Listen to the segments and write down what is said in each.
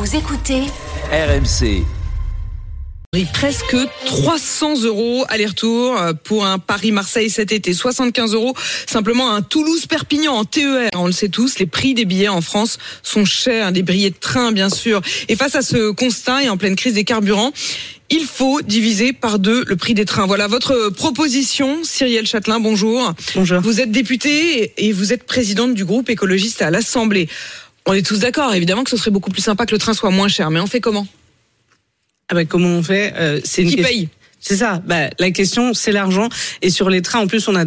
Vous écoutez RMC. Presque 300 € aller-retour pour un Paris-Marseille cet été. 75 € simplement un Toulouse-Perpignan en TER. On le sait tous, les prix des billets en France sont chers, des billets de train bien sûr. Et face à ce constat et en pleine crise des carburants, il faut diviser par 2 le prix des trains. Voilà votre proposition. Cyrielle Châtelain, bonjour. Bonjour. Vous êtes députée et vous êtes présidente du groupe écologiste à l'Assemblée. On est tous d'accord, évidemment que ce serait beaucoup plus sympa que le train soit moins cher. Mais on fait comment ? Comment on fait c'est Qui paye ? C'est ça. La question, c'est l'argent. Et sur les trains, en plus, on a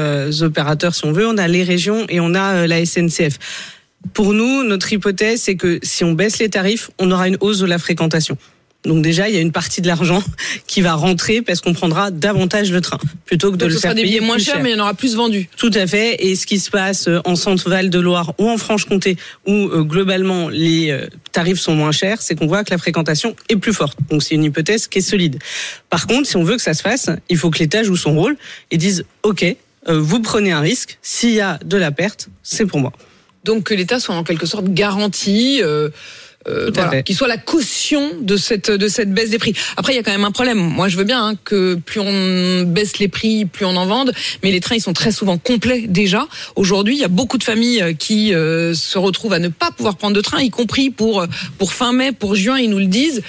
2 opérateurs, si on veut. On a les régions et on a la SNCF. Pour nous, notre hypothèse, c'est que si on baisse les tarifs, on aura une hausse de la fréquentation. Donc déjà, il y a une partie de l'argent qui va rentrer parce qu'on prendra davantage le train plutôt que de le faire payer. Ce sera des billets moins chers, mais il y en aura plus vendus. Tout à fait. Et ce qui se passe en Centre-Val de Loire ou en Franche-Comté, où globalement les tarifs sont moins chers, c'est qu'on voit que la fréquentation est plus forte. Donc c'est une hypothèse qui est solide. Par contre, si on veut que ça se fasse, il faut que l'État joue son rôle et dise OK, vous prenez un risque. S'il y a de la perte, c'est pour moi. Donc que l'État soit en quelque sorte garanti. Voilà, qui soit la caution de cette baisse des prix. Après, il y a quand même un problème. Moi, je veux bien que plus on baisse les prix, plus on en vende, mais les trains, ils sont très souvent complets déjà. Aujourd'hui, il y a beaucoup de familles qui se retrouvent à ne pas pouvoir prendre de train, y compris pour fin mai, pour juin, ils nous le disent.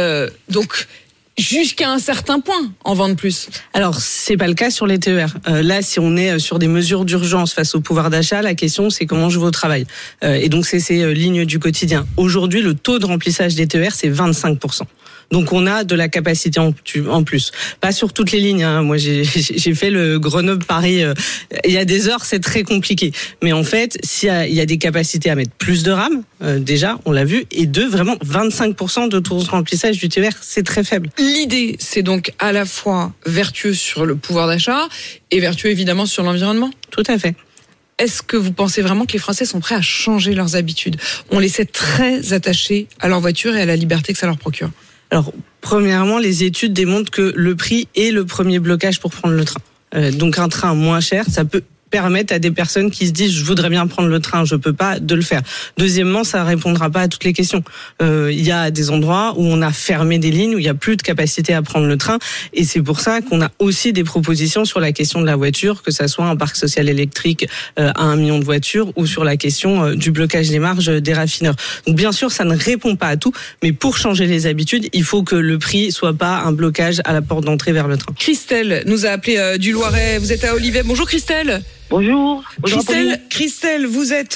Donc jusqu'à un certain point, en vendre plus. Alors, c'est pas le cas sur les TER. Là, si on est sur des mesures d'urgence face au pouvoir d'achat, la question, c'est comment je vais au travail. Et donc, c'est ces lignes du quotidien. Aujourd'hui, le taux de remplissage des TER, c'est 25%. Donc, on a de la capacité en plus. Pas sur toutes les lignes, hein. Moi, j'ai fait le Grenoble-Paris. Il y a des heures, c'est très compliqué. Mais en fait, s'il y a des capacités à mettre plus de rames, déjà, on l'a vu, et vraiment 25% de taux de remplissage du TER, c'est très faible. L'idée, c'est donc à la fois vertueux sur le pouvoir d'achat et vertueux évidemment sur l'environnement. Tout à fait. Est-ce que vous pensez vraiment que les Français sont prêts à changer leurs habitudes ? On les sait très attachés à leur voiture et à la liberté que ça leur procure. Alors, premièrement, les études démontrent que le prix est le premier blocage pour prendre le train. Donc, un train moins cher, ça peut permettre à des personnes qui se disent je voudrais bien prendre le train, je peux pas, de le faire. Deuxièmement, ça répondra pas à toutes les questions. Il y a des endroits où on a fermé des lignes, où il y a plus de capacité à prendre le train, et c'est pour ça qu'on a aussi des propositions sur la question de la voiture, que ça soit un parc social électrique à 1 million de voitures, ou sur la question du blocage des marges des raffineurs. Donc bien sûr, ça ne répond pas à tout, mais pour changer les habitudes, il faut que le prix soit pas un blocage à la porte d'entrée vers le train. Christelle nous a appelé du Loiret. Vous êtes à Olivet. Bonjour Christelle. Bonjour. Christelle, vous êtes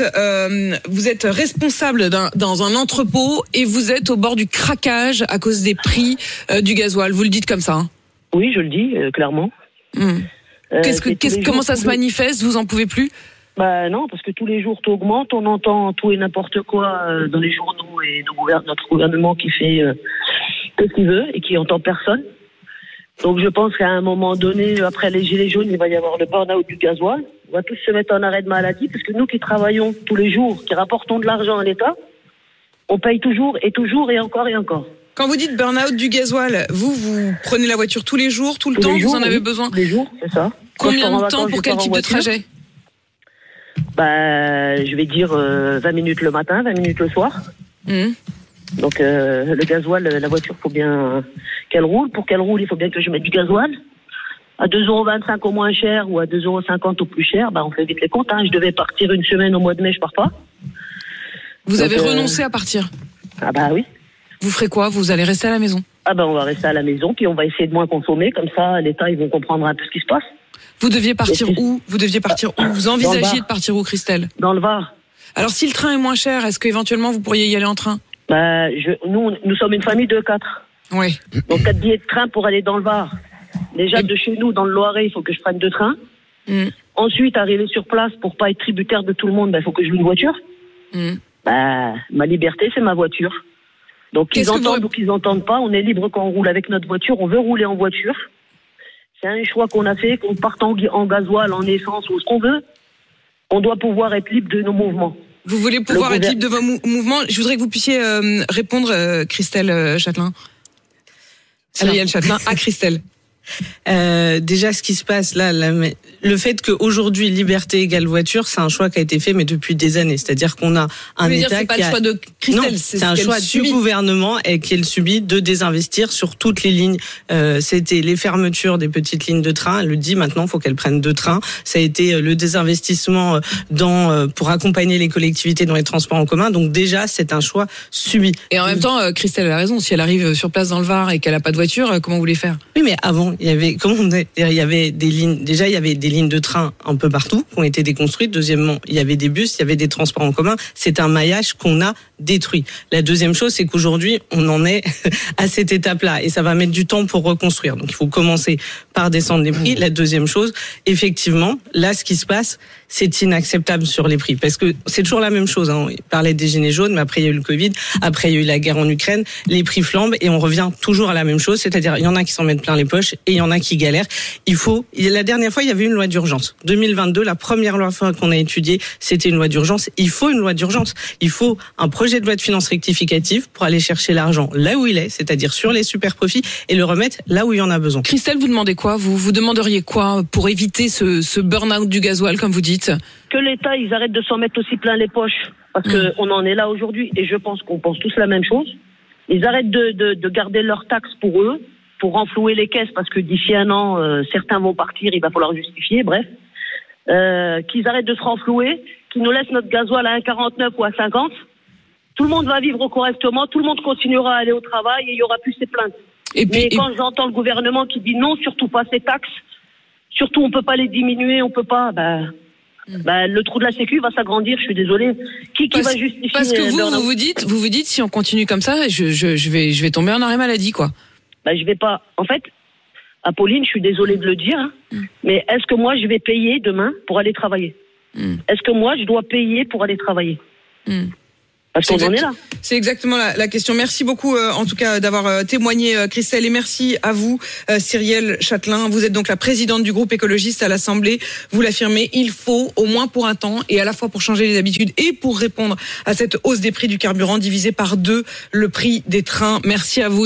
responsable dans un entrepôt et vous êtes au bord du craquage à cause des prix du gasoil. Vous le dites comme ça, hein ? Oui, je le dis clairement. Comment ça se manifeste ? Vous en pouvez plus ? Non, parce que tous les jours tout augmente, on entend tout et n'importe quoi dans les journaux et notre gouvernement qui fait ce qu'il veut et qui entend personne. Donc je pense qu'à un moment donné, après les gilets jaunes, il va y avoir le burn-out du gasoil. On va tous se mettre en arrêt de maladie parce que nous qui travaillons tous les jours, qui rapportons de l'argent à l'État, on paye toujours et encore et encore. Quand vous dites burn-out du gasoil, vous prenez la voiture tous les jours, tout le temps, vous en avez besoin ? Tous les jours, c'est ça. Combien de temps pour quel type de trajet ? Je vais dire 20 minutes le matin, 20 minutes le soir. Donc le gasoil, la voiture, faut bien qu'elle roule. Pour qu'elle roule, il faut bien que je mette du gasoil. À 2,25 € au moins cher ou à 2,50 € au plus cher, on fait vite les comptes. Je devais partir une semaine au mois de mai, je pars pas. Vous avez renoncé à partir ? Oui. Vous ferez quoi ? Vous allez rester à la maison ? On va rester à la maison, puis on va essayer de moins consommer. Comme ça, l'État, ils vont comprendre un peu ce qui se passe. Vous deviez partir où ? Vous envisagez de partir où, Christelle ? Dans le Var. Alors, si le train est moins cher, est-ce qu'éventuellement vous pourriez y aller en train ? Nous sommes une famille de 4. Oui. Donc 4 billets de train pour aller dans le Var. Déjà, de chez nous, dans le Loiret, il faut que je prenne 2 trains. Ensuite, arriver sur place pour pas être tributaire de tout le monde, il faut que je loue une voiture. Ma liberté, c'est ma voiture. Donc, qu'ils entendent ou qu'ils entendent pas, on est libre quand on roule avec notre voiture. On veut rouler en voiture. C'est un choix qu'on a fait, qu'on parte en gasoil, en essence ou ce qu'on veut. On doit pouvoir être libre de nos mouvements. Vous voulez pouvoir être libre de vos mouvements. Je voudrais que vous puissiez répondre, Christelle Châtelain. Cyrielle Châtelain à Christelle. Déjà, ce qui se passe là, le fait qu'aujourd'hui liberté égale voiture, c'est un choix qui a été fait, mais depuis des années. C'est-à-dire qu'on a un État qui a... C'est pas le choix de Christelle, non, c'est un choix du gouvernement et qu'elle subit de désinvestir sur toutes les lignes. C'était les fermetures des petites lignes de train. Elle le dit maintenant, il faut qu'elle prenne 2 trains. Ça a été le désinvestissement pour accompagner les collectivités dans les transports en commun. Donc déjà, c'est un choix subi. Et en même temps, Christelle a raison. Si elle arrive sur place dans le Var et qu'elle a pas de voiture, comment vous voulez faire? Oui, mais avant, il y avait des lignes. Déjà, il y avait des lignes de train un peu partout qui ont été déconstruites. Deuxièmement, il y avait des bus, il y avait des transports en commun. C'est un maillage qu'on a détruit. La deuxième chose, c'est qu'aujourd'hui, on en est à cette étape-là et ça va mettre du temps pour reconstruire. Donc, il faut commencer par descendre les prix. La deuxième chose, effectivement, là, ce qui se passe, c'est inacceptable sur les prix parce que c'est toujours la même chose. On parlait des gilets jaunes, mais après il y a eu le Covid, après il y a eu la guerre en Ukraine, les prix flambent et on revient toujours à la même chose, c'est-à-dire il y en a qui s'en mettent plein les poches et il y en a qui galèrent. La dernière fois, il y avait une loi d'urgence. 2022, la première loi qu'on a étudiée, c'était une loi d'urgence. Il faut une loi d'urgence. Il faut un projet de loi de finances rectificative pour aller chercher l'argent là où il est, c'est-à-dire sur les super profits et le remettre là où il y en a besoin. Christelle, vous demandez quoi? Vous demanderiez quoi pour éviter ce burn-out du gasoil, comme vous dites? Que l'État, ils arrêtent de s'en mettre aussi plein les poches, parce qu'on en est là aujourd'hui, et je pense qu'on pense tous la même chose. Ils arrêtent de garder leurs taxes pour eux, pour renflouer les caisses, parce que d'ici un an, certains vont partir, il va falloir justifier, bref. Qu'ils arrêtent de se renflouer, qu'ils nous laissent notre gasoil à 1,49 ou à 50. Tout le monde va vivre correctement, tout le monde continuera à aller au travail, et il y aura plus ces plaintes. Mais quand j'entends le gouvernement qui dit non, surtout pas ces taxes, surtout on peut pas les diminuer, on peut pas, le trou de la sécu va s'agrandir, je suis désolée. Qui va justifier? Parce que vous vous dites, si on continue comme ça, je vais tomber en arrêt maladie, quoi. Je vais pas. En fait, Apolline, je suis désolée de le dire, mais est-ce que moi je vais payer demain pour aller travailler? Est-ce que moi je dois payer pour aller travailler? Parce qu'on en est là. C'est exactement la question. Merci beaucoup, en tout cas, d'avoir témoigné, Christelle, et merci à vous, Cyrielle Châtelain. Vous êtes donc la présidente du groupe écologiste à l'Assemblée. Vous l'affirmez, il faut, au moins pour un temps, et à la fois pour changer les habitudes et pour répondre à cette hausse des prix du carburant, diviser par 2 le prix des trains. Merci à vous.